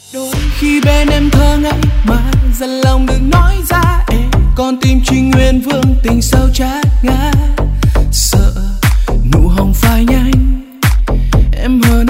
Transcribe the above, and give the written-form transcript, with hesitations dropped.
Đôi khi bên em thơ ngây mà dần lòng đừng nói ra, con tim trinh nguyên vương tình sâu chát ngát, sợ nụ hồng phai nhanh em hơn